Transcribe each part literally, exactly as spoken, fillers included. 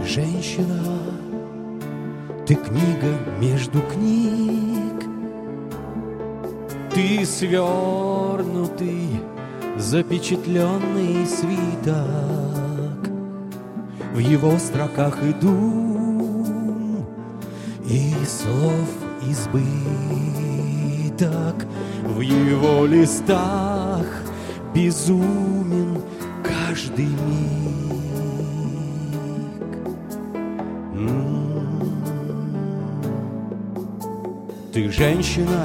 Ты женщина, ты книга между книг, ты свернутый, запечатленный свиток. В его строках и дум, и слов избыток. В его листах безумен каждый миг. М-м-м. Ты женщина,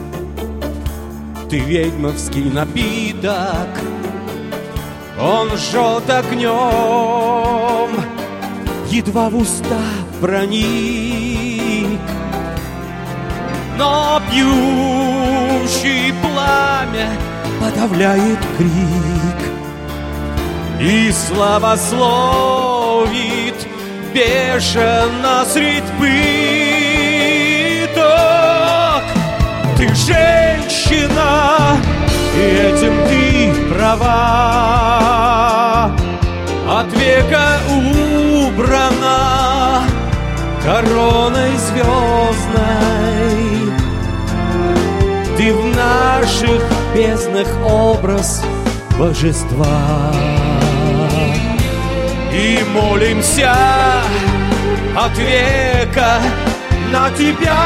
ты ведьмовский напиток, он жжет огнем, едва в уста проник. Но пьющий пламя подавляет крик и славословит бешено средь пыток. Ты женщина, и этим ты права, от века убрана короной звездной. Ты в наших безднах образ божества. И молимся от века на тебя.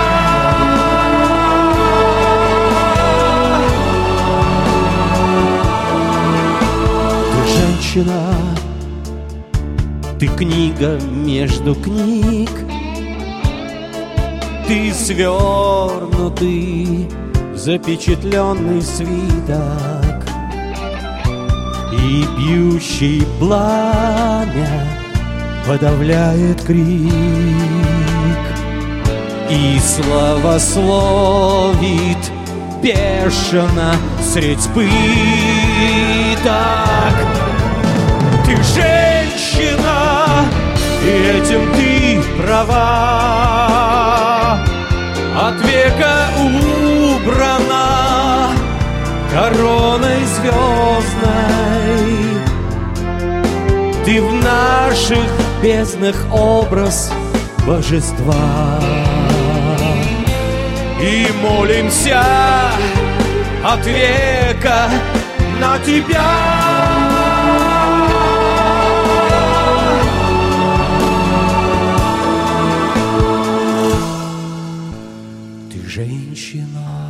Женщина, ты книга между книг, ты свернутый, запечатленный свиток, и бьющий пламя подавляет крик и славословит бешено средь пыток. Ты женщина, и этим ты права, от века убрана короной звездной. Ты в наших безднах образ божества. И молимся от века на тебя. Женщина.